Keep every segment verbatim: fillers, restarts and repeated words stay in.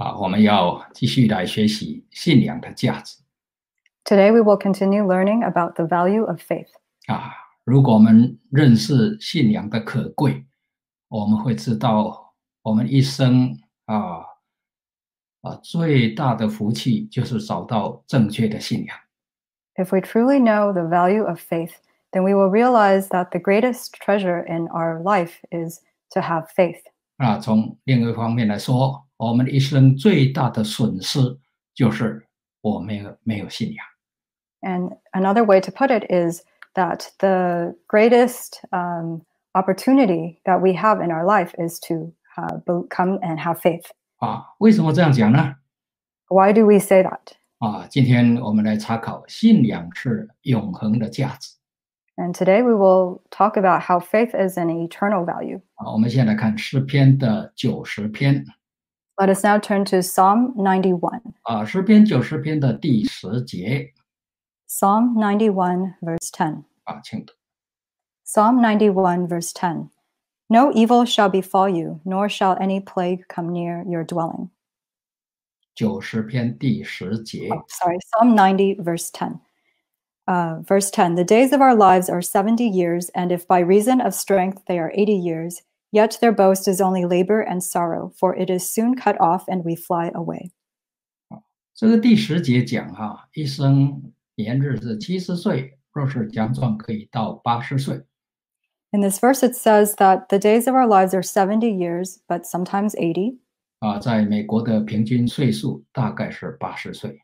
啊，我们要继续来学习信仰的价值 Today we will continue learning about the value of faith. 啊。如果我们认识信仰的可贵，我们会知道我们一生啊啊最大的福气就是找到正确的信仰 If we truly know the value of faith, then we will realize that the greatest treasure in our life is to have faith. 啊。从另一方面来说，我们一生最大的损失就是我们没有没有信仰 And another way to put it is that the greatest um, opportunity that we have in our life is to uh, be- come and have faith. 啊。为什么这样讲呢？ Why do we say that? 啊，今天我们来查考信仰是永恒的价值 And today we will talk about how faith is an eternal value. 啊。我们现在看诗篇的九十篇 Let us now turn to Psalm ninety-one. 啊，诗篇九十篇的第十节 Psalm ninety-one, verse ten. 啊，请读 Psalm ninety-one, verse ten. No evil shall befall you, nor shall any plague come near your dwelling. 九十篇第十节 Oh, sorry, Psalm ninety, verse ten. Uh, verse ten. The days of our lives are seventy years, and if by reason of strength they are eighty years, yet their boast is only labor and sorrow, for it is soon cut off and we fly away. 这个第十节讲哈、一生年日是七十岁，若是强壮可以到八十岁 In this verse, it says that the days of our lives are seventy years, but sometimes eighty. 啊，在美国的平均岁数大概是八十岁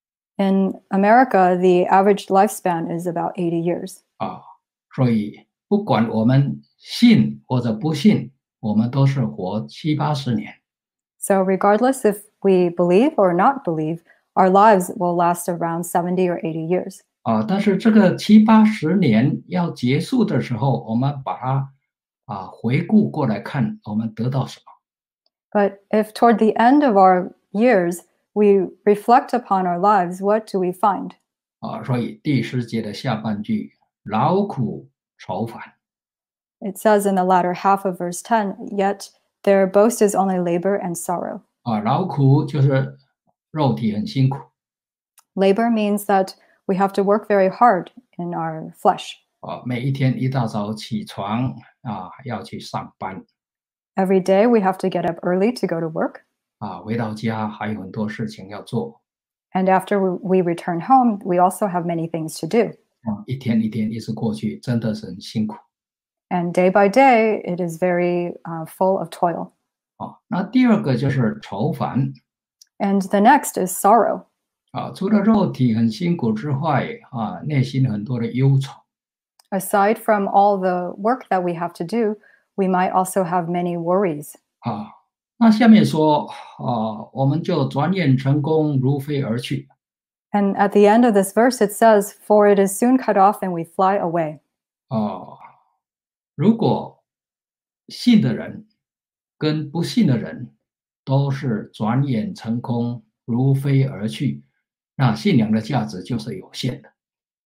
In America, the average lifespan is about eighty years. 啊，所以不管我们信或者不信，我们都是活七八十年 So, regardless if we believe or not believe, our lives will last around seventy or eighty years. 啊。但是这个七八十年要结束的时候，我们把它啊回顾过来看，我们得到什么？ But if toward the end of our years we reflect upon our lives, what do we find? 啊，所以第十节的下半句劳苦愁烦 It says in the latter half of verse ten, yet their boast is only labor and sorrow. 啊，劳苦就是肉体很辛苦 Labor means that we have to work very hard in our flesh. 啊，每一天一大早起床啊要去上班 Every day we have to get up early to go to work. 啊，回到家还有很多事情要做 And after we return home, we also have many things to do. 啊，一天一天一直过去，真的是很辛苦 And day by day, it is very uh, full of toil. 啊。那第二个就是愁烦 And the next is sorrow. 啊，除了肉体很辛苦之外啊，内心很多的忧愁 Aside from all the work that we have to do, we might also have many worries. 啊。那下面说啊，我们就转眼成功，如飞而去 And at the end of this verse, it says, For it is soon cut off and we fly away. 啊。如果信的人跟不信的人都是转眼成空，如飞而去，那信仰的价值就是有限的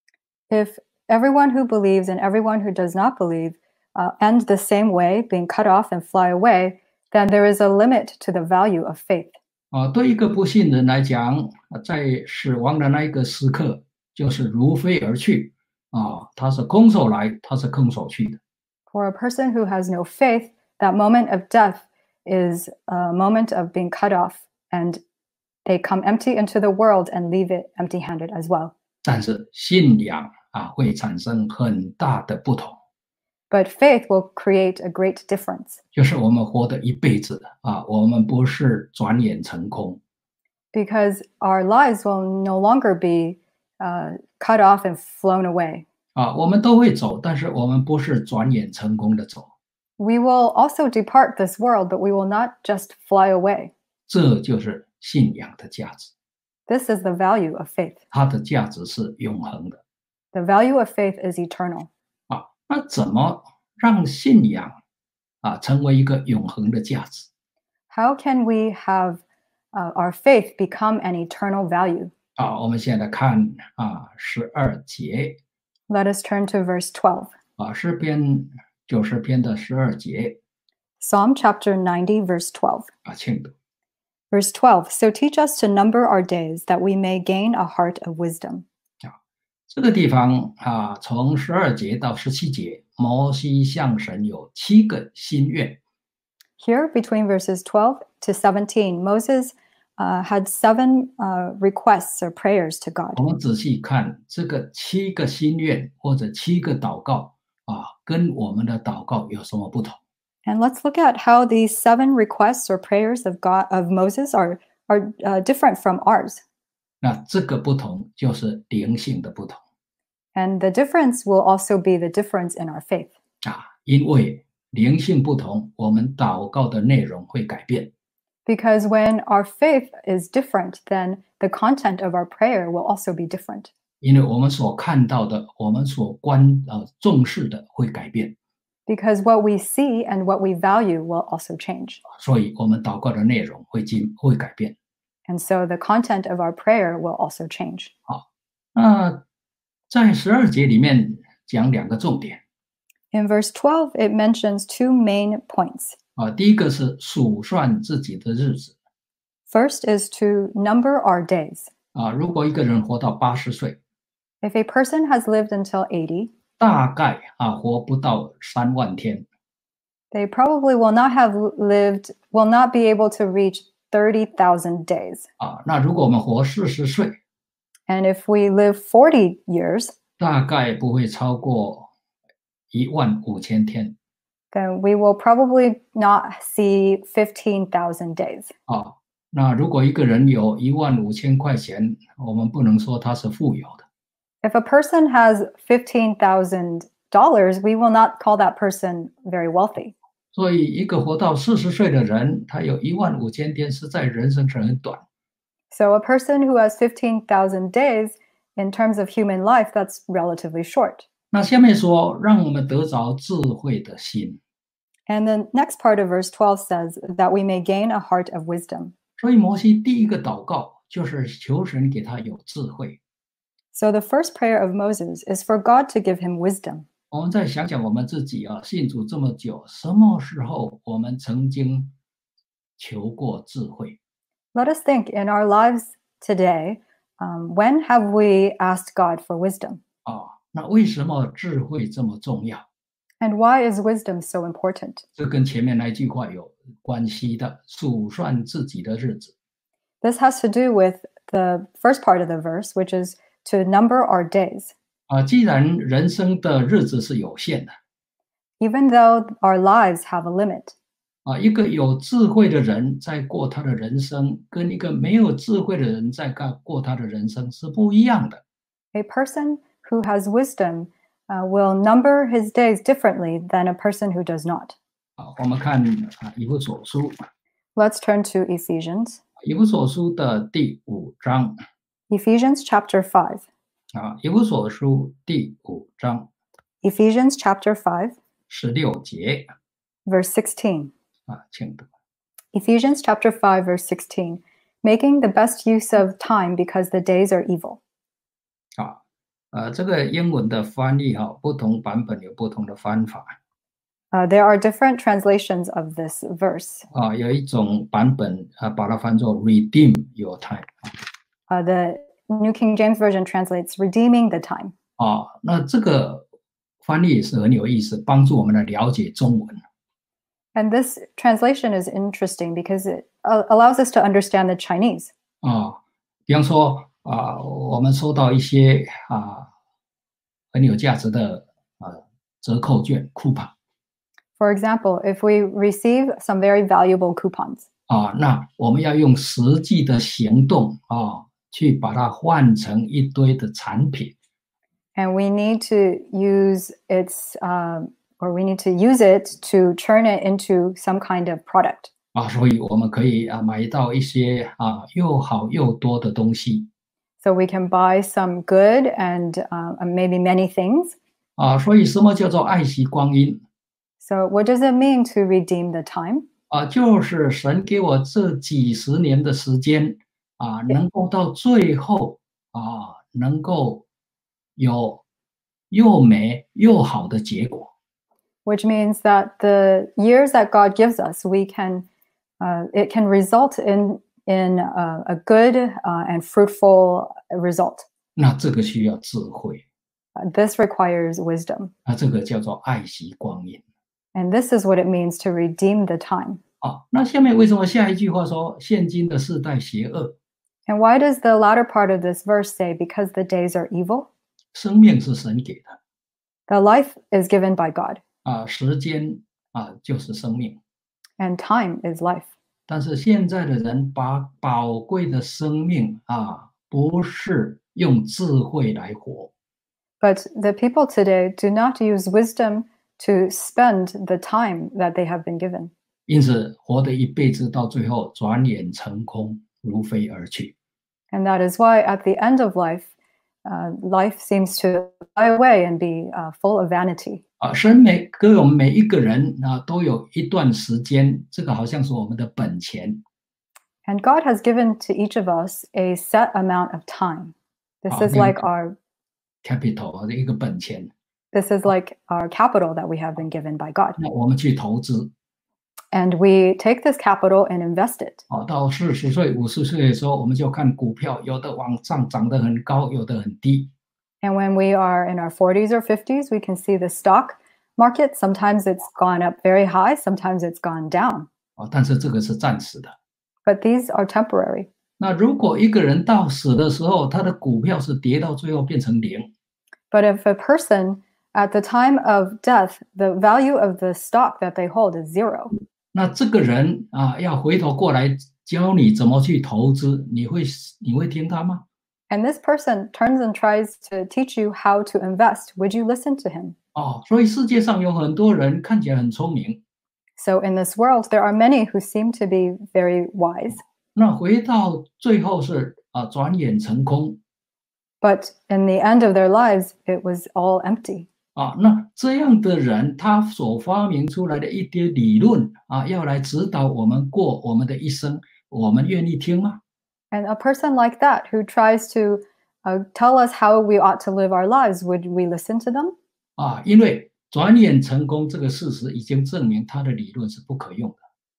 If everyone who believes and everyone who does not believe uh, end the same way, being cut off and fly away, then there is a limit to the value of faith. 啊。对一个不信人来讲，在死亡的那一个时刻，就是如飞而去啊，他是空手来，他是空手去的 For a person who has no faith, that moment of death is a moment of being cut off, and they come empty into the world and leave it empty handed as well. 但是信仰啊，会产生很大的不同， But faith will create a great difference 就是我们活的一辈子啊，我们不是转眼成空 because our lives will no longer be uh, cut off and flown away. 啊，我们都会走，但是我们不是转眼成功的走， We will also depart this world, but we will not just fly away. 这就是信仰的价值， This is the value of faith. 它的价值是永恒的 The value of faith is eternal. 啊。那怎么让信仰啊成为一个永恒的价值 How can we have uh, our faith become an eternal value? 啊？我们现在看啊十二节 Let us turn to verse twelve. 啊，诗篇九十篇的十二节 Psalm chapter ninety, verse twelve. 啊，请读 Verse twelve, so teach us to number our days, that we may gain a heart of wisdom. 这个地方啊，从十二节到十七节，摩西向神有七个心愿。 Here, between verses twelve to seventeen, Moses uh, had seven uh, requests or prayers to God. 我们仔细看这个七个心愿或者七个祷告啊，跟我们的祷告有什么不同？ And let's look at how these seven requests or prayers of God of Moses are are uh, different from ours. 那这个不同就是灵性的不同 And the difference will also be the difference in our faith. 啊，因为灵性不同，我们祷告的内容会改变。 Because when our faith is different, then the content of our prayer will also be different. 因为我们所看到的，我们所关呃重视的会改变， Because what we see and what we value will also change. 所以我们祷告的内容会进会改变。 And so the content of our prayer will also change. 那在十二节里面讲两个重点 In verse twelve, it mentions two main points. 啊，第一个是数算自己的日子 First is to number our days. 啊，如果一个人活到八十岁， If a person has lived until eighty, 大概啊活不到三万天 they probably will not have lived, will not be able to reach thirty thousand days. 啊。那如果我们活四十岁， And if we live forty years, 大概不会超过一万五千天 then we will probably not see fifteen thousand days. 啊。那如果一个人有一万五千块钱，我们不能说他是富有的 If a person has fifteen thousand dollars, we will not call that person very wealthy. 所以一个活到四十岁的人，他有一万五千天，实在人生是很短。 So a person who has fifteen thousand days, in terms of human life, that's relatively short. 那下面说，让我们得着智慧的心。 And the next part of verse twelve says that we may gain a heart of wisdom. 所以摩西第一个祷告就是求神给他有智慧。 So the first prayer of Moses is for God to give him wisdom. 我们再想想我们自己啊，信主这么久，什么时候我们曾经求过智慧？ Let us think in our lives today, um, when have we asked God for wisdom? 啊，那为什么智慧这么重要？ And why is wisdom so important? 这跟前面那句话有关系的，数算自己的日子。 This has to do with the first part of the verse, which is to number our days. 啊，既然人生的日子是有限的， Even though our lives have a limit, 啊，一个有智慧的人在过他的人生，跟一个没有智慧的人在干过他的人生是不一样的。 a person who has wisdom uh, will number his days differently than a person who does not. 啊，我们看啊，以弗所书， Let's turn to Ephesians. 以弗所书的第五章 Ephesians chapter five. 啊，以弗所书第五章 Ephesians chapter five, 十六节 verse sixteen. 啊，请读。 Ephesians chapter five, verse sixteen. Making the best use of time because the days are evil. 啊，呃，这个英文的翻译哈、不同版本有不同的翻法 Uh, there are different translations of this verse. 啊，有一种版本啊，把它翻作 redeem your time Uh, the New King James Version translates redeeming the time. 啊，那这个翻译也是很有意思，帮助我们来了解中文 And this translation is interesting because it uh, allows us to understand the Chinese. 啊。比方说啊，我们收到一些啊很有价值的啊折扣券 coupon For example, if we receive some very valuable coupons, 啊，那我们要用实际的行动啊，去把它换成一堆的产品 and we need to use its, um, or we need to use it to turn it into some kind of product. 啊，所以我们可以啊买到一些啊又好又多的东西 So we can buy some good and uh, maybe many things. 啊，所以什么叫做爱惜光阴 So what does it mean to redeem the time? 啊？就是神给我这几十年的时间啊，能够到最后啊，能够有又美又好的结果 Which means that the years that God gives us, we can, uh, it can result in in a, a good uh, and fruitful result. 那这个需要智慧， Uh, this requires wisdom. 那这个叫做爱惜光阴。 And this is what it means to redeem the time. 啊，那下面为什么下一句话说现今的世代邪恶？ And why does the latter part of this verse say, because the days are evil? 生命是神给的， The life is given by God, 啊，时间啊就是生命。 and time is life. 但是现在的人把宝贵的生命啊，不是用智慧来活， But the people today do not use wisdom to spend the time that they have been given. 因此活的一辈子到最后转眼成空，如飞而去。 And that is why at the end of life, uh, life seems to fly away and be uh, full of vanity. 啊，神每给我们每一个人啊，都有一段时间，这个好像是我们的本钱。 And God has given to each of us a set amount of time. This is Amen. like our capital 的一个本钱， this is like our capital that we have been given by God. 那我们去投资， And we take this capital and invest it. 啊，到四十岁、五十岁的时候，我们就看股票，有的往上涨得很高，有的很低。 And when we are in our forties or fifties, we can see the stock market. Sometimes it's gone up very high, sometimes it's gone down. 啊，但是这个是暂时的。 But these are temporary. 那如果一个人到死的时候，他的股票是跌到最后变成零， But if a person at the time of death, the value of the stock that they hold is zero, 那这个人啊，要回头过来教你怎么去投资，你会你会听他吗？ and this person turns and tries to teach you how to invest, would you listen to him? 哦，所以世界上有很多人看起来很聪明， So in this world, there are many who seem to be very wise, 那回到最后是啊转眼成空 but in the end of their lives, it was all empty. 啊。那这样的人，他所发明出来的一堆理论啊，要来指导我们过我们的一生，我们愿意听吗？ And a person like that who tries to uh, tell us how we ought to live our lives, would we listen to them? 啊，因为转眼成功这个事实已经证明他的理论是不可用的。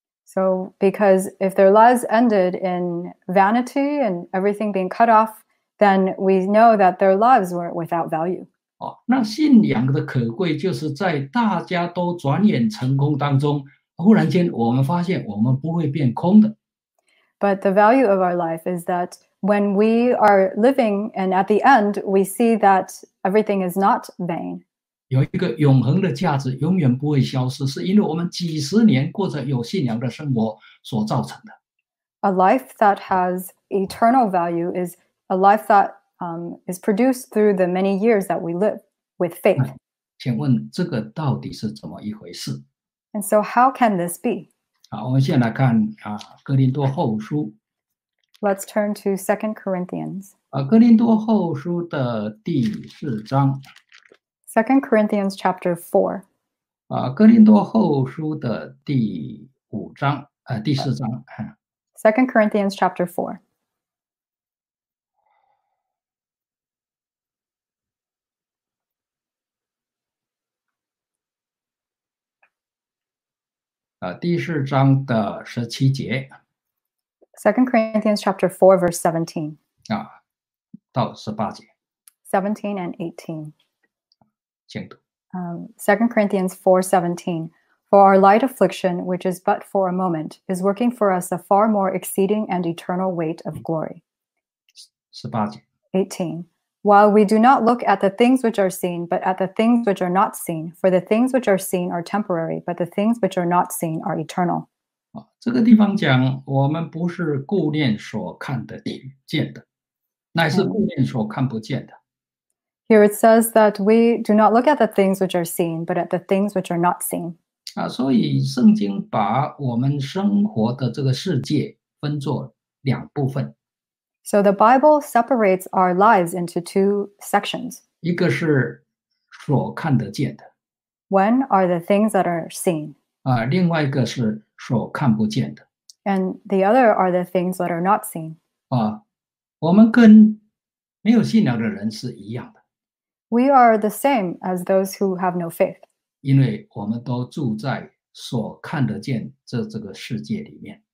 So, because if their lives ended in vanity and everything being cut off, then we know that their lives were without value. 哦，那信仰的可贵，就是在大家都转眼成功当中，忽然间我们发现我们不会变空的。 But the value of our life is that when we are living and at the end, we see that everything is not vain. 有一个永恒的价值，永远不会消失，是因为我们几十年过着有信仰的生活所造成的。 A life that has eternal value is a life that um, is produced through the many years that we live with faith. 请问这个到底是怎么一回事？ And so, how can this be? 好，我们先来看啊，哥林多后书 Let's turn to Second Corinthians. 啊，哥林多后书的第四章 Second Corinthians chapter four. 啊，哥林多后书的第五章呃第四章。啊 Second Corinthians chapter four. 呃，第四章的十七节 Second Corinthians chapter four, verse seventeen. 啊到十八节， seventeen and eighteen. 请读。 Um, Second Corinthians four seventeen. For our light affliction, which is but for a moment, is working for us a far more exceeding and eternal weight of glory. 十八节， eighteen. While we do not look at the things which are seen, but at the things which are not seen. For the things which are seen are temporary, but the things which are not seen are eternal. 啊，这个地方讲，我们不是顾念所看得见的，乃是顾念所看不见的。 Here it says that we do not look at the things which are seen, but at the things which are not seen. 啊，所以圣经把我们生活的这个世界分作两部分， So the Bible separates our lives into two sections. 一个是所看得见的， One are the things that are seen, 啊，另外一个是所看不见的。 and the other are the things that are not seen. 啊，我们跟没有信仰的人是一样的， We are the same as those who have no faith, 因为我们都住在所看得见这这个世界里面。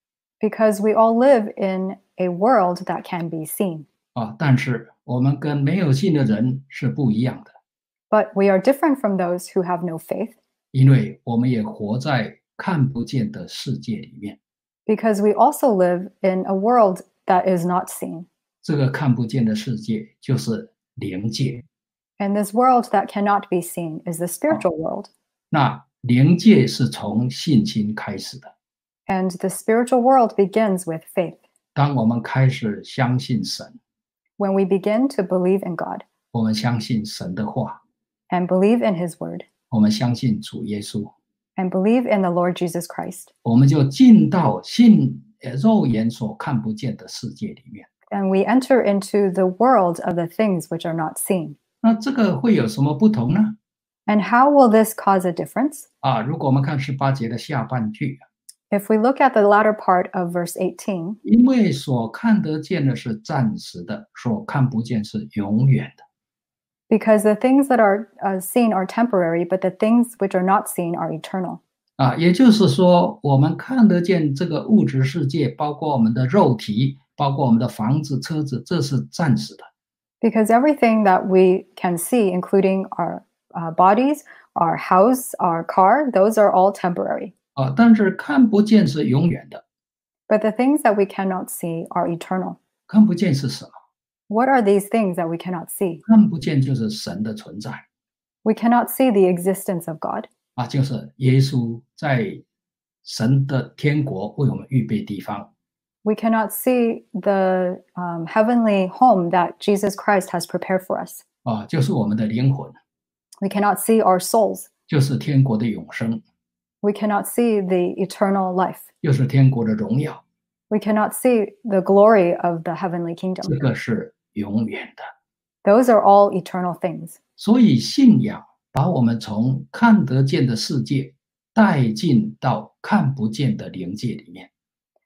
Because we all live in a world that can be seen. 啊，但是我们跟没有信的人是不一样的， But we are different from those who have no faith 因为我们也活在看不见的世界里面。 because we also live in a world that is not seen. 这个看不见的世界就是灵界。 And this world that cannot be seen is the spiritual world. 那灵界是从信心开始的。 And the spiritual world begins with faith. 当我们开始相信神， When we begin to believe in God 我们相信神的话， and believe in his word 我们相信主耶稣， and believe in the Lord Jesus Christ, 我们就进到信呃肉眼所看不见的世界里面。 and we enter into the world of the things which are not seen. 那这个会有什么不同呢？ And how will this cause a difference? 啊，如果我们看十八节的下半句， If we look at the latter part of verse eighteen, 因为所看得见的是暂时的，所看不见是永远的。 because the things that are uh, seen are temporary, but the things which are not seen are eternal. 啊，也就是说，我们看得见这个物质世界，包括我们的肉体，包括我们的房子、车子，这是暂时的。 Because everything that we can see, including our uh, bodies, our house, our car, those are all temporary. 啊，但是看不见是永远的。 But the things that we cannot see are eternal. 看不见是什么？ What are these things that we cannot see? 看不见就是神的存在 We cannot see the existence of God. 啊，就是耶稣在神的天国为我们预备地方 We cannot see the um, heavenly home that Jesus Christ has prepared for us. 啊，就是我们的灵魂， We cannot see our souls. 就是天国的永生， We cannot see the eternal life. 就是天国的荣耀， We cannot see the glory of the heavenly kingdom. 这个是永远的。 Those are all eternal things. 所以信仰把我们从看得见的世界带进到看不见的灵界里面。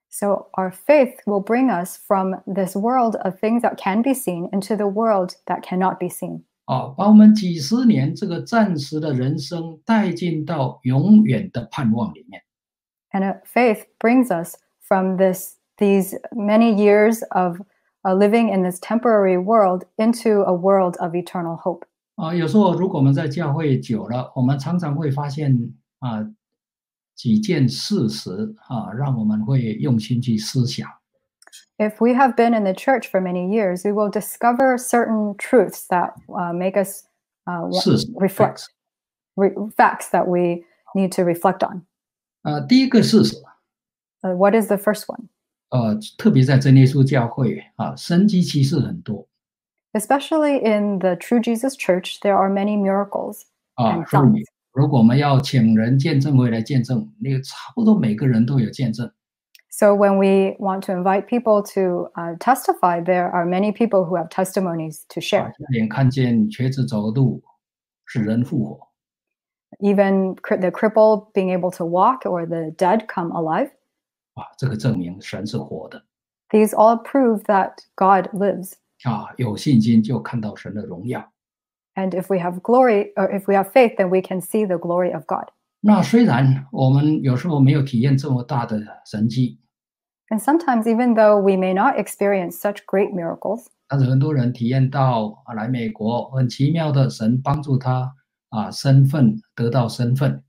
So our faith will bring us from this world of things that can be seen into the world that cannot be seen. 啊，把我们几十年这个暂时的人生带进到永远的盼望里面。 And uh, faith brings us from this these many years of uh, living in this temporary world into a world of eternal hope. 啊，有时候如果我们在教会久了，我们常常会发现啊几件事实啊，让我们会用心去思想。 If we have been in the church for many years, we will discover certain truths that uh, make us uh, wa- 事实 reflect, re- facts that we need to reflect on. 啊，第一个事实， Uh, what is the first one? 呃，特别在真耶稣教会啊，神迹奇事很多 Especially in the True Jesus Church, there are many miracles 啊， and 所 signs. 以如果我们要请人见证回来见证，那个差不多每个人都有见证。 So when we want to invite people to uh, testify, there are many people who have testimonies to 啊 share. 眼看见瘸子走路，使人复活 Even cri- the crippled being able to walk or the dead come alive. 啊，这个证明神是活的 These all prove that God lives. 啊，有信心就看到神的荣耀。 And if we have glory, or if we have faith, then we can see the glory of God. 那虽然我们有时候没有体验这么大的神迹， And sometimes, even though we may not experience such great miracles, 但是很多人体验到啊，来美国很奇妙的神帮助他啊，身份得到身份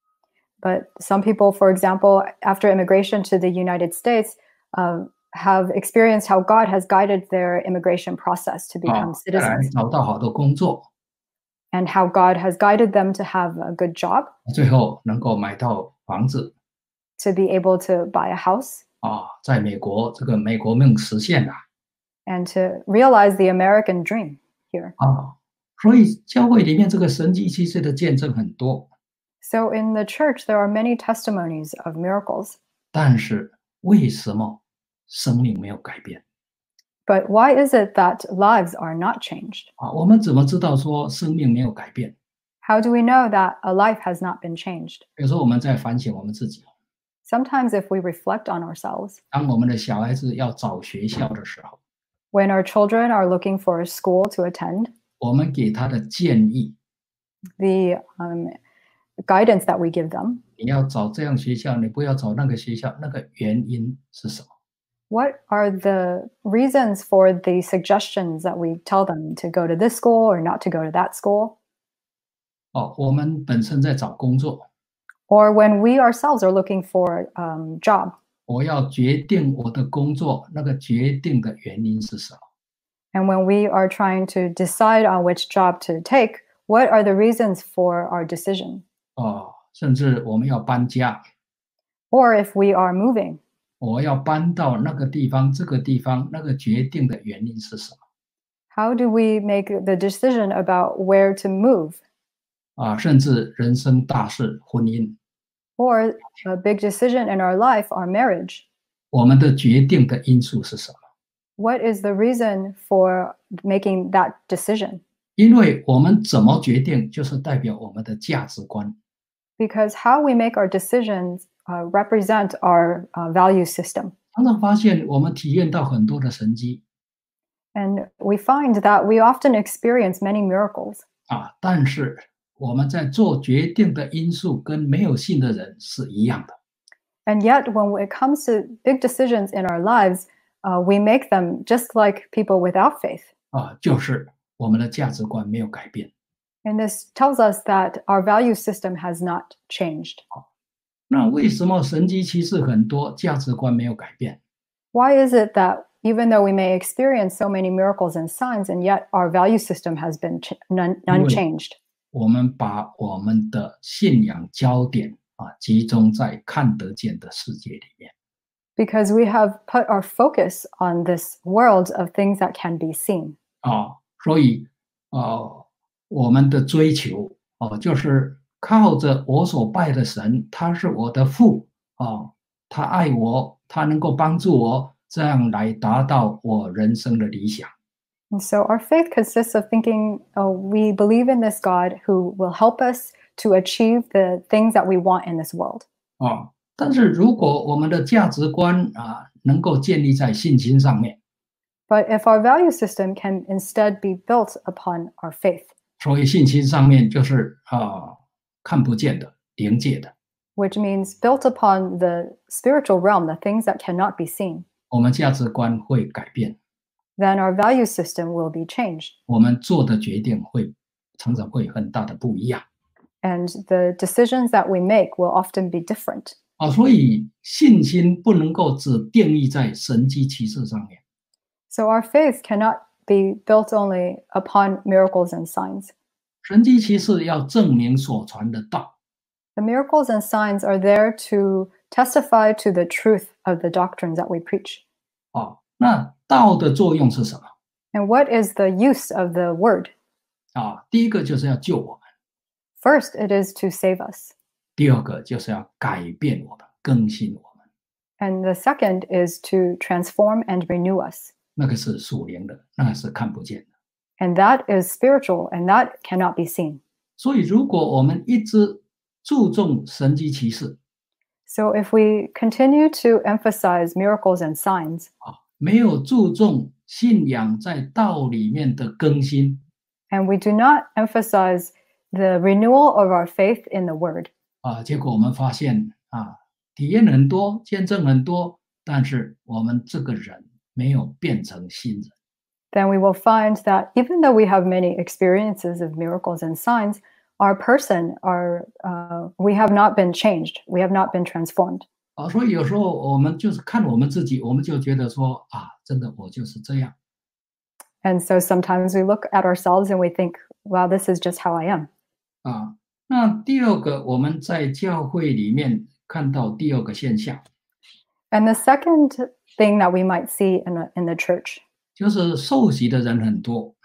but some people, for example, after immigration to the United States, uh, have experienced how God has guided their immigration process to 啊 become， 再来 citizens, 找到好的工作， and how God has guided them to have a good job, 最后能够买到房子 to be able to buy a house, 啊，在美国这个美国梦实现了 and to realize the American dream here. 啊，所以教会里面这个神迹奇事的见证很多， So in the church, there are many testimonies of miracles. 但是为什么生命没有改变 But why is it that lives are not changed? 啊？我们怎么知道说生命没有改变？ How do we know that a life has not been changed? 有时候我们在反省我们自己， Sometimes, if we reflect on ourselves, 当我们的小孩子要找学校的时候， when our children are looking for a school to attend, 我们给他的建议 the um, guidance that we give them. 你要找这样学校，你不要找那个学校，那个原因是什么？ What are the reasons for the suggestions that we tell them to go to this school or not to go to that school? 哦，我们本身在找工作， Or when we ourselves are looking for a um, job, 我要决定我的工作，那个决定的原因是什么？ and when we are trying to decide on which job to take, what are the reasons for our decision? 哦，甚至我们要搬家， Or if we are moving, 我要搬到那个地方、这个地方，那个决定的原因是什么？ how do we make the decision about where to move? 啊，甚至人生大事，婚姻， Or a big decision in our life, our marriage. 我们的决定的因素是什么？ What is the reason for making that decision? 因为我们怎么决定，就是代表我们的价值观。 Because how we make our decisions uh, represent our uh, value system. 常常发现我们体验到很多的神迹 And we find that we often experience many miracles. 啊，但是我们在做决定的因素跟没有信的人是一样的。 And yet, when it comes to big decisions in our lives, uh, we make them just like people without faith. 啊，就是我们的价值观没有改变。 And this tells us that our value system has not changed. 那为什么神迹奇事很多，价值观没有改变？ Why is it that even though we may experience so many miracles and signs, and yet our value system has been ch- none, unchanged? 我们把我们的信仰焦点啊集中在看得见的世界里面。 Because we have put our focus on this world of things that can be seen. 啊，所以呃，我们的追求哦、就是靠着我所拜的神，他是我的父啊，他爱我，他能够帮助我，这样来达到我人生的理想。 And so our faith consists of thinking, oh, we believe in this God who will help us to achieve the things that we want in this world. 啊，但是如果我们的价值观啊能够建立在信心上面， But if our value system can instead be built upon our faith, 所以信心上面就是啊看不见的、灵界的， which means built upon the spiritual realm, the things that cannot be seen, 我们价值观会改变， then our value system will be changed. 我们做的决定会常常会很大的不一样。 And the decisions that we make will often be different. 啊，所以信心不能够只定义在神迹奇事上面， So our faith cannot be built only upon miracles and signs. 神迹奇事要证明所传的道， The miracles and signs are there to testify to the truth of the doctrines that we preach. 啊，那道的作用是什么？ And what is the use of the word? 啊，第一个就是要救我们， First, it is to save us. 第二个就是要改变我们、更新我们， And the second is to transform and renew us. 那个是属灵的，那个是看不见的。 And that is spiritual, and that cannot be seen. 所以，如果我们一直注重神迹奇事 So if we continue to emphasize miracles and signs, 啊，没有注重信仰在道里面的更新， and we do not emphasize the renewal of our faith in the word, 啊，结果我们发现啊，体验很多，见证很多，但是我们这个人没有变成新人。 then we will find that even though we have many experiences of miracles and signs, our person, our uh, we have not been changed. We have not been transformed. 啊，所以有时候我们就是看我们自己，我们就觉得说啊，真的我就是这样。 And so sometimes we look at ourselves and we think, wow, this is just how I am. 啊，那第二个，我们在教会里面看到第二个现象， And the second thing that we might see in, the- in the church 就是受洗的人很多，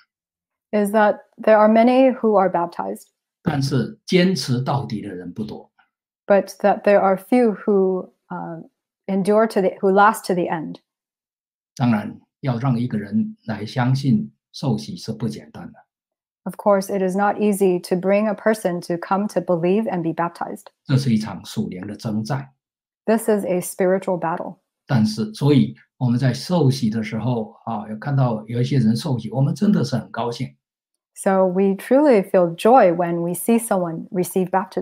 is that there are many who are baptized, 但是坚持到底的人不多。 but that there are few who uh, endure to the, who last to the end. 当然，要让一个人来相信受洗是不简单的， Of course, it is not easy to bring a person to come to believe and be baptized. 这是一场属灵的征战。 This is a spiritual battle. 但是，所以我们在受洗的时候啊，有看到有一些人受洗，我们真的是很高兴。 So we truly feel joy when we see someone receive baptism.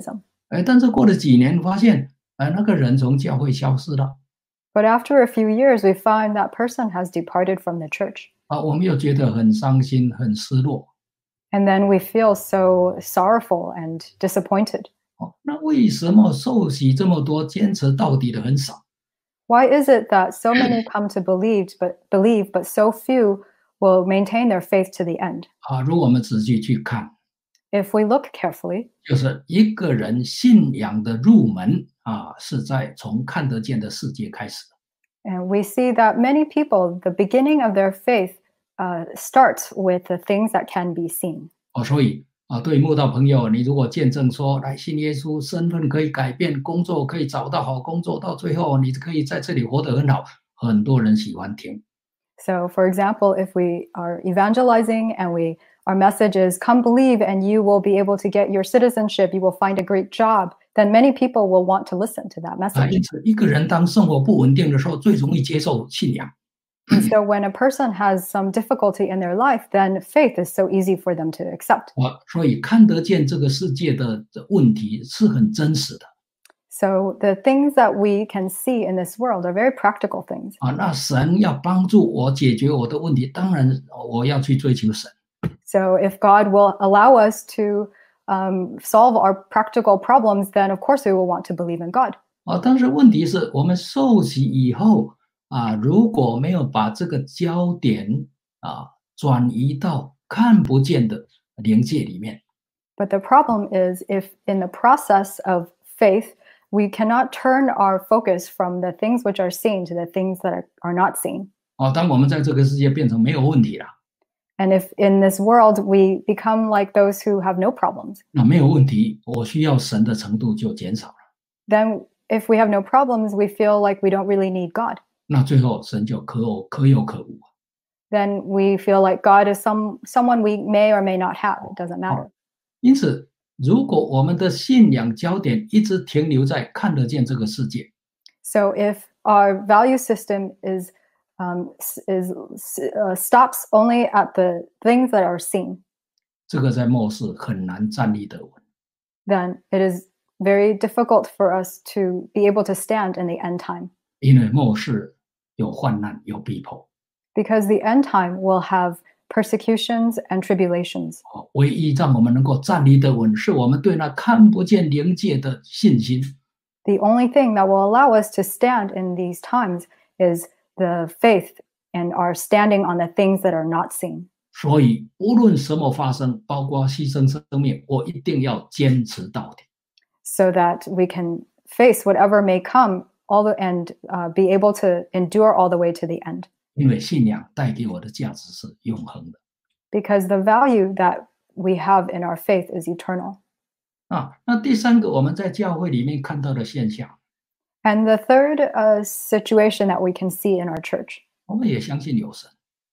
哎，但是过了几年，发现，呃，那个人从教会消失了， But after a few years, we find that person has departed from the church. 啊，我们又觉得很伤心、很失落。 And then we feel so sorrowful and disappointed. 哦，那为什么受洗这么多，坚持到底的很少？ Why is it that so many come to believe, but believe, but so few will maintain their faith to the end? 啊，如果我们仔细去看， If we look carefully, 就是一个人信仰的入门啊，是在从看得见的世界开始的。 and we see that many people, the beginning of their faith uh, starts with the things that can be seen. 哦，所以啊，对慕道朋友，你如果见证说，来信耶稣，身份可以改变，工作可以找到好工作，到最后你可以在这里活得很好，很多人喜欢听。 So, for example, if we are evangelizing and we our message is come believe and you will be able to get your citizenship, you will find a great job, then many people will want to listen to that 啊， message. 因此一个人当生活不稳定的时候，最容易接受信仰。 And so when a person has some difficulty in their life, then faith is so easy for them to accept. 啊，所以看得见这个世界的的问题是很真实的。 So the things that we can see in this world are very practical things. 啊，那神要帮助我解决我的问题，当然我要去追求神。 So if God will allow us to um, solve our practical problems, then of course we will want to believe in God. 啊，但是问题是我们受洗以后啊，如果没有把这个焦点啊转移到看不见的灵界里面， But the problem is if in the process of faith, we cannot turn our focus from the things which are seen to the things that are, are not seen. 啊，当我们在这个世界变成没有问题了， And if in this world we become like those who have no problems, 那没有问题，我需要神的程度就减少了。 then if we have no problems, we feel like we don't really need God. 那最后神就可有可有可无。 Then we feel like God is some someone we may or may not have. It doesn't matter. 因此，如果我们的信仰焦点一直停留在看得见这个世界， So if our value system is um, s- is uh, stops only at the things that are seen, 这个在末世很难站立得稳。 then it is very difficult for us to be able to stand in the end time, 因为末世有患难，有逼迫。 because the end time will have persecutions and tribulations. 哦，唯一让我们能够站立得稳，是我们对那看不见灵界的信心。 The only thing that will allow us to stand in these times is the faith and our standing on the things that are not seen. 所以，无论什么发生，包括牺牲生命，我一定要坚持到底。 So that we can face whatever may come all the, and uh, be able to endure all the way to the end. 因为信仰带给我的价值是永恒的。 Because the value that we have in our faith is eternal. 啊，那第三个我们在教会里面看到的现象， And the third uh, situation that we can see in our church 我们也相信有神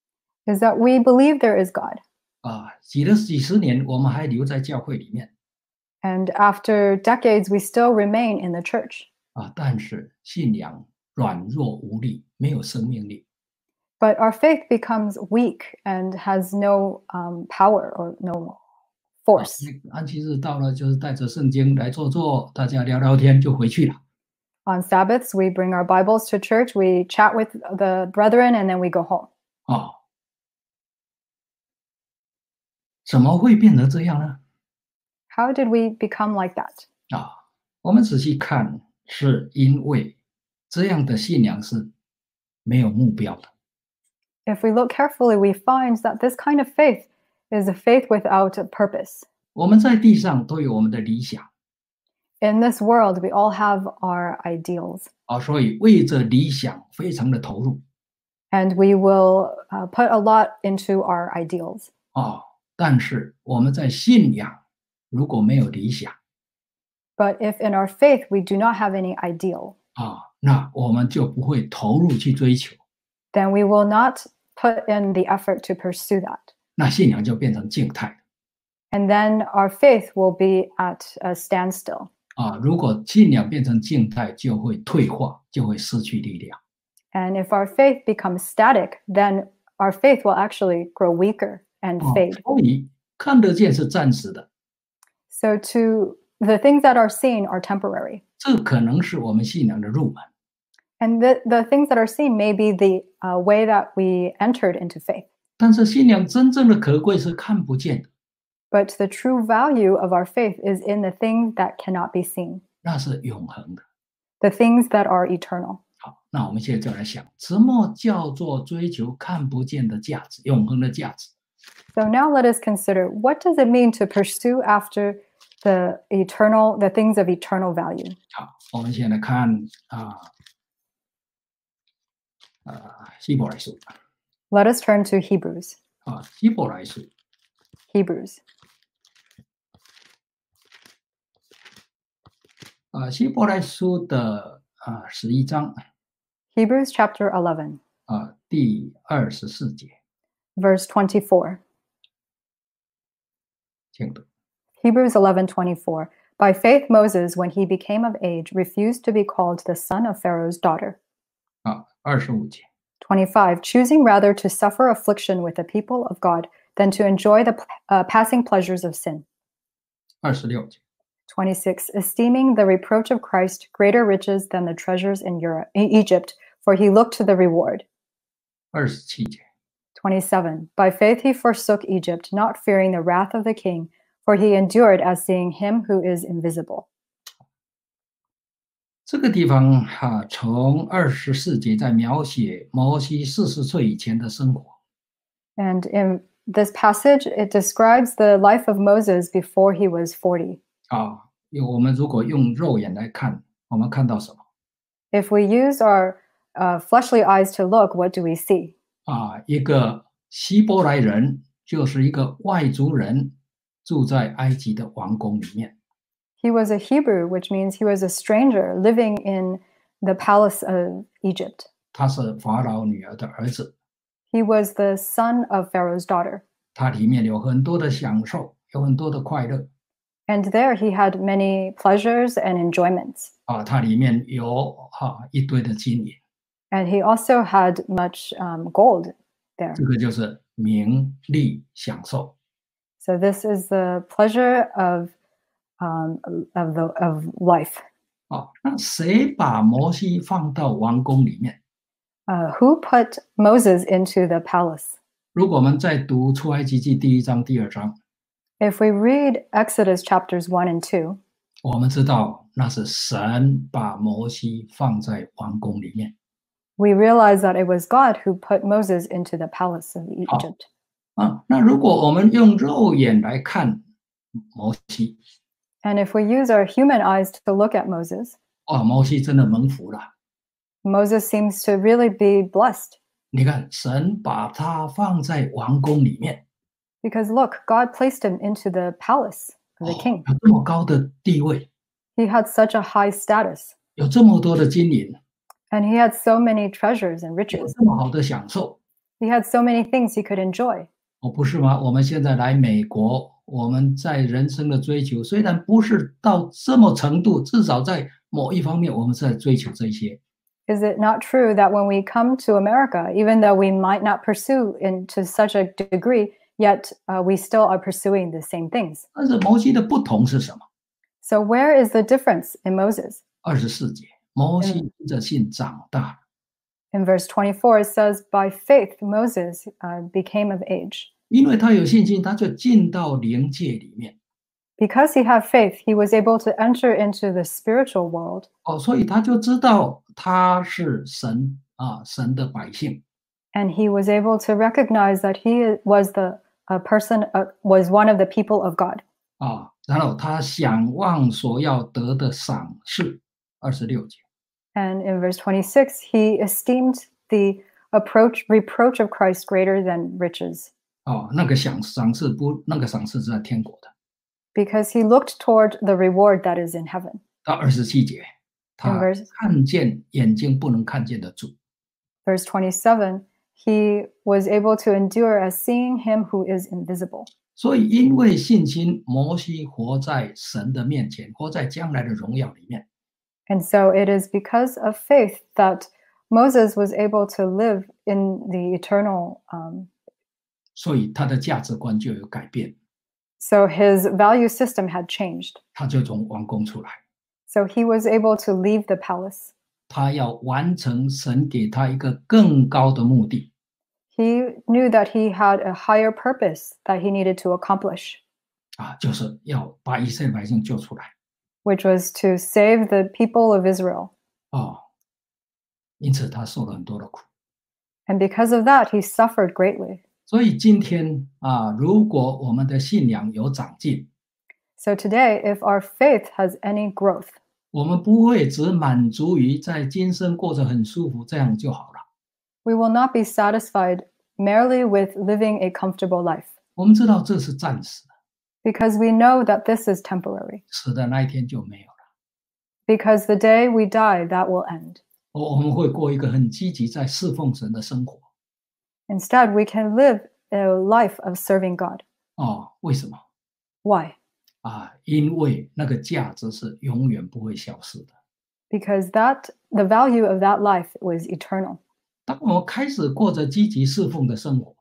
is that we believe there is God. 啊。几了几十年，我们还留在教会里面 And after decades, we still remain in the church. 啊，但是信仰软弱无力，没有生命力。 But our faith becomes weak and has no um, power or no force. 啊安息日到了，就是带着圣经来坐坐，大家聊聊天就回去了。 On Sabbaths, we bring our Bibles to church, we chat with the brethren, and then we go home. 啊，怎么会变成这样呢？ How did we become like that? 啊，我们仔细看，是因为这样的信仰是没有目标的。 If we look carefully, we find that this kind of faith is a faith without a purpose. 我们在地上都有我们的理想 In this world, we all have our ideals, 啊，所以为着理想非常的投入 and we will uh, put a lot into our ideals. 啊。但是我们在信仰如果没有理想 But if in our faith we do not have any ideal, 啊，那我们就不会投入去追求， then we will not put in the effort to pursue that. 那信仰就变成静态 And then our faith will be at a standstill. 啊。如果信仰变成静态，就会退化，就会失去力量 And if our faith becomes static, then our faith will actually grow weaker and 啊。 fade. 所以看得见是暂时的 So to The things that are seen are temporary. 这可能是我们信仰的入门。 And the, the things that are seen may be the uh, way that we entered into faith. 但是信仰真正的可贵是看不见的， But the true value of our faith is in the things that cannot be seen, 那是永恒的。 the things that are eternal. 好，那我们现在就来想，什么叫做追求看不见的价值、永恒的价值？ So now let us consider, what does it mean to pursue after the eternal, the things of eternal value? 好，我们现在看啊，呃，希伯来书 Let us turn to Hebrews. 啊，希伯来书 Hebrews. 啊，希伯来书的啊十一章 Hebrews chapter eleven, 啊第二十四节， verse twenty-four. 请读。 Hebrews eleven twenty-four. By faith, Moses, when he became of age, refused to be called the son of Pharaoh's daughter. 啊，二十五节， twenty-five. Choosing rather to suffer affliction with the people of God than to enjoy the uh, passing pleasures of sin. 二十六节， twenty-six. Esteeming the reproach of Christ greater riches than the treasures in Europe, in Egypt, for he looked to the reward. 二十七节， twenty-seven. By faith he forsook Egypt, not fearing the wrath of the king, for he endured as seeing him who is invisible. 这个地方哈、啊，从二十四节在描写摩西四十岁以前的生活。 And in this passage, it describes the life of Moses before he was forty. 啊，因为我们如果用肉眼来看，我们看到什么？ If we use our uh, fleshly eyes to look, what do we see? 啊，一个希伯来人就是一个外族人，住在埃及的王宫里面。 He was a Hebrew, which means he was a stranger living in the palace of Egypt. 他是法老女儿的儿子， He was the son of Pharaoh's daughter. 他里面有很多的享受，有很多的快乐。 And there he had many pleasures and enjoyments. 啊，它里面有哈、啊、一堆的金银， And he also had much um, gold there. 这个就是名利享受。 So this is the pleasure of um, of the of life. 啊，那谁把摩西放到王宫里面？ Uh, who put Moses into the palace? 如果我们再读出埃及记第一章、第二章， If we read Exodus chapters one and two, 我们知道那是神把摩西放在王宫里面。 we realize that it was God who put Moses into the palace of Egypt. 啊，那如果我们用肉眼来看摩西， And if we use our human eyes to look at Moses, 哇，摩西真的蒙福了。 Moses seems to really be blessed 你看，神把他放在王宫里面， because look, God placed him into the palace of the 哦 king. 有这么高的地位， He had such a high status 有这么多的金银， and he had so many treasures and 有 riches. 这么好的享受， He had so many things he could enjoy. 哦，不是吗？我们现在来美国，我们在人生的追求，虽然不是到这么程度，至少在某一方面，我们是在追求这些。 Is it not true that when we come to America, even though we might not pursue into such a degree, yet uh, we still are pursuing the same things? 但是摩西的不同是什么？ So where is the difference in Moses? 二十四节，摩西因着信长大了， In verse twenty-four, it says, By faith, Moses uh, became of age. 因为他有信心，他就进到灵界里面。 Because he had faith, he was able to enter into the spiritual world. 哦，所以他就知道他是神啊，神的百姓。 And he was able to recognize that he was the a person, uh, was one of the people of God. 啊，然后他想望所要得的赏赐，二十六节。 And in verse twenty-six, he esteemed the approach, reproach of Christ greater than riches, 哦，那个赏赏赐不，那个赏赐是在天国的。 because he looked toward the reward that is in heaven. 到二十七节，他 In verse- 看见眼睛不能看见的主。 Verse twenty-seven, he was able to endure as seeing him who is invisible. 所以因为信心，摩西活在神的面前，活在将来的荣耀里面。 And so it is because of faith that Moses was able to live in the eternal. Um, 所以他的价值观就有改变。 So his value system had changed. 他就从王宫出来， So he was able to leave the palace. 他要完成神给他一个更高的目的。 He knew that he had a higher purpose that he needed to accomplish, 啊，就是要把以色列百姓救出来。 which was to save the people of Israel. 哦，因此他受了很多的苦。 And because of that, he suffered greatly. 所以今天啊，如果我们的信仰有长进， So today, if our faith has any growth, 我们不会只满足于在今生过着很舒服，这样就好了。 we will not be satisfied merely with living a comfortable life, 我们知道这是暂时的， because we know that this is temporary. 死的那一天就没有了。 Because the day we die, that will end. 我我们会过一个很积极在侍奉神的生活。 Instead, we can live a life of serving God. 哦，为什么？ Why? 啊，因为那个价值是永远不会消失的。 Because that the value of that life was eternal. 当我们开始过着积极侍奉的生活，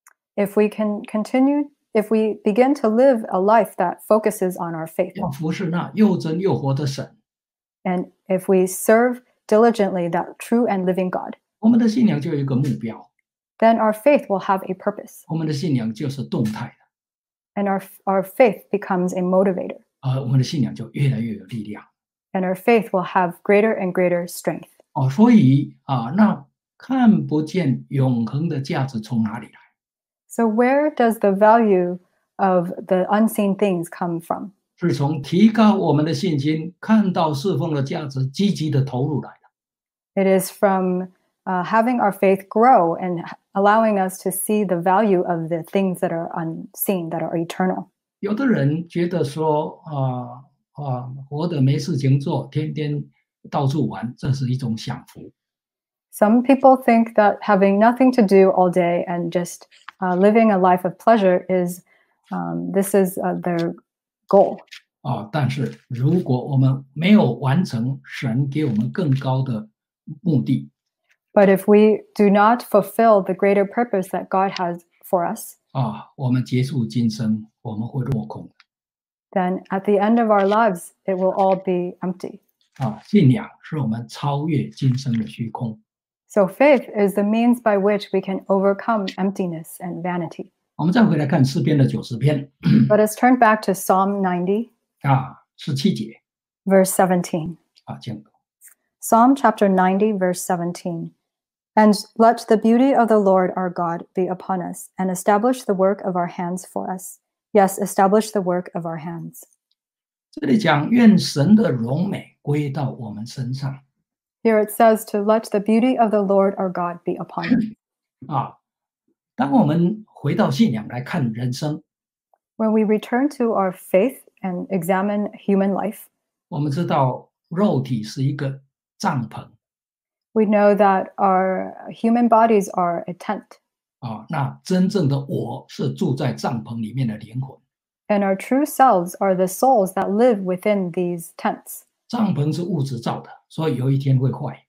If we can continue, if we begin to live a life that focuses on our faith, 要服侍那又真又活的神， and if we serve diligently that true and living God, 我们的信仰就有一个目标， then our faith will have a purpose, 我们的信仰就是动态的， and our, our faith becomes a motivator, 啊，我们的信仰就越来越有力量。 and our faith will have greater and greater strength. 哦，所以啊，那看不见永恒的价值从哪里来？ So where does the value of the unseen things come from? 是从提高我们的信心，看到侍奉的价值，积极的投入来的。 It is from uh, having our faith grow and allowing us to see the value of the things that are unseen, that are eternal. 有的人觉得说，啊啊，活得没事情做，天天到处玩，这是一种享福。 Some people think that having nothing to do all day and just uh, living a life of pleasure is, um, this is uh, their goal. 啊，但是如果我们没有完成神给我们更高的目的， But if we do not fulfill the greater purpose that God has for us, 啊，我们结束今生，我们会落空。 then at the end of our lives, it will all be empty. 啊，信仰是我们超越今生的虚空。 So faith is the means by which we can overcome emptiness and vanity. 我们再回来看诗篇的九十篇 Let us turn back to Psalm ninety, 啊，十七节 verse seventeen. 啊，这样的 Psalm chapter ninety, verse seventeen. And let the beauty of the Lord our God be upon us, and establish the work of our hands for us. Yes, establish the work of our hands. 这里讲愿神的荣美归到我们身上 Here it says to let the beauty of the Lord our God be upon us. 啊。当我们回到信仰来看人生， When we return to our faith and examine human life, 我们知道肉体是一个帐篷 we know that our human bodies are a tent, 啊，那真正的我是住在帐篷里面的灵魂。 and our true selves are the souls that live within these tents. 帐篷是物质造的，所以有一天会坏。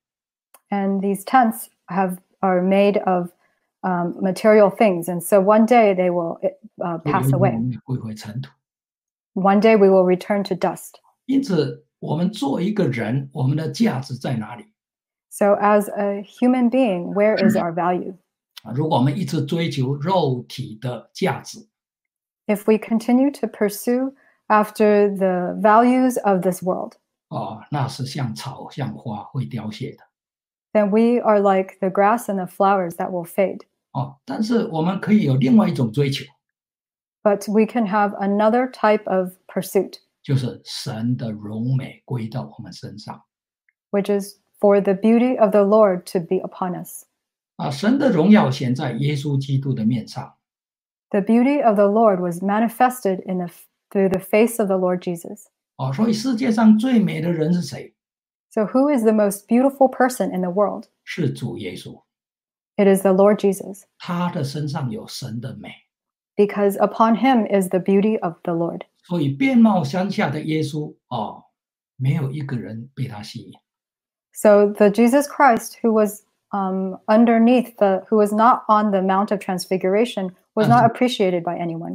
And these tents have are made of um, material things, and so one day they will uh, 有一 pass 天 away. 我们归回尘土。 One day we will return to dust. 因此，我们做一个人，我们的价值在哪里？ So as a human being, where is our value? 啊，如果我们一直追求肉体的价值， If we continue to pursue after the values of this world, 哦，那是像草像花会凋谢的。 then we are like the grass and the flowers that will fade. 哦，但是我们可以有另外一种追求， But we can have another type of pursuit, 就是神的荣美归到我们身上。 which is for the beauty of the Lord to be upon us. 啊，神的荣耀显在耶稣基督的面上。 The beauty of the Lord was manifested in the, through the face of the Lord Jesus. 哦，所以世界上最美的人是谁？ So who is the most beautiful person in the world? 是主耶稣， It is the Lord Jesus, 他的身上有神的美。 because upon him is the beauty of the Lord. 所以面貌相下的耶稣，哦，没有一个人被他吸引。 So the Jesus Christ who was um, underneath the, who was not on the Mount of Transfiguration, was not appreciated by anyone.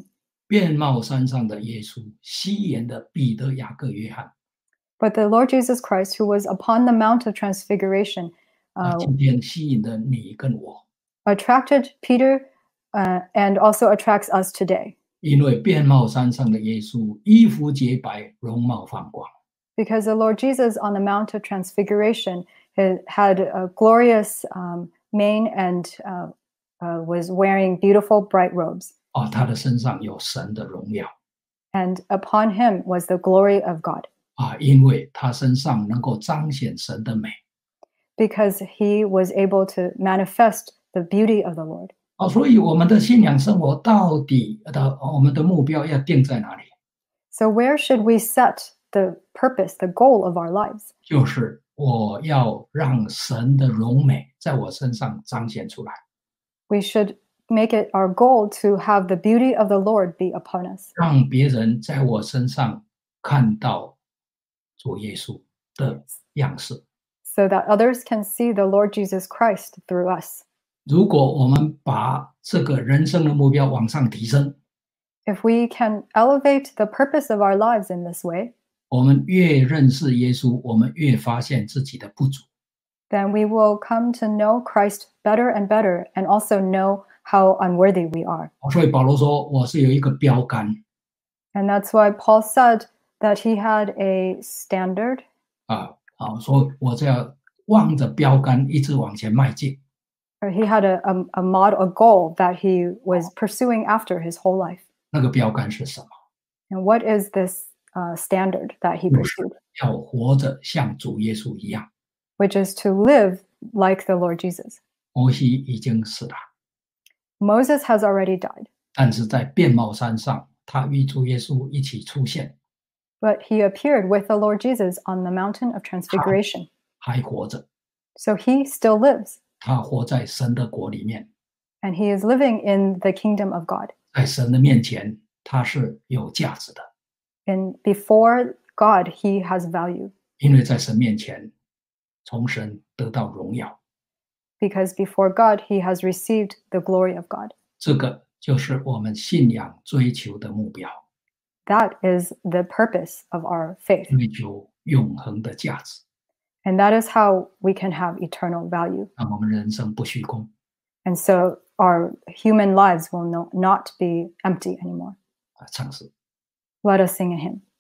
变貌山上的耶稣吸引了彼得、雅各、约翰。 But the Lord Jesus Christ, who was upon the Mount of Transfiguration, 啊， uh, 今天吸引了你跟我， attracted Peter uh, and also attracts us today. 因为变貌山上的耶稣衣服洁白，容貌放光。 Because the Lord Jesus on the Mount of Transfiguration had, had a glorious um, mane and uh, uh, was wearing beautiful bright robes. 啊，他的身上有神的荣耀。 And upon him was the glory of God. 啊，因为他身上能够彰显神的美。 Because he was able to manifest the beauty of the Lord. 啊，所以我们的信仰生活到底的我们的目标要定在哪里？ So where should we set the purpose, the goal of our lives? 就是我要让神的荣美在我身上彰显出来。 We should make it our goal to have the beauty of the Lord be upon us. 让别人在我身上看到主耶稣的样式。 So that others can see the Lord Jesus Christ through us. 如果我们把这个人生的目标往上提升， If we can elevate the purpose of our lives in this way, 我们越认识耶稣，我们越发现自己的不足。 then we will come to know Christ better and better and also know how unworthy we are. 所以保罗说：“我是有一个标杆 And that's why Paul said that he had a standard. 啊啊，说我这要望着标杆一直往前迈进。 Or he had a, a, a model, a goal that he was pursuing after his whole life. 那个标杆是什么？ And what is this uh, standard that he 就是 pursued? 要活着像主耶稣一样。 Which is to live like the Lord Jesus. 摩西已经死了， Moses has already died, 但是在变貌山上，他与主耶稣一起出现， but he appeared with the Lord Jesus on the mountain of transfiguration. 还活着。 So he still lives, 他活在神的国里面， and he is living in the kingdom of God. 在神的面前，他是有价值的， And before God, he has value, 因为在神面前，从神得到荣耀。 because before God, he has received the glory of God. 这个就是我们信仰追求的目标， That is the purpose of our faith. 追求永恒的价值， And that is how we can have eternal value. 让我们人生不虚空。 And so our human lives will no, not be empty anymore. 啊，唱诗。 Let us sing a hymn.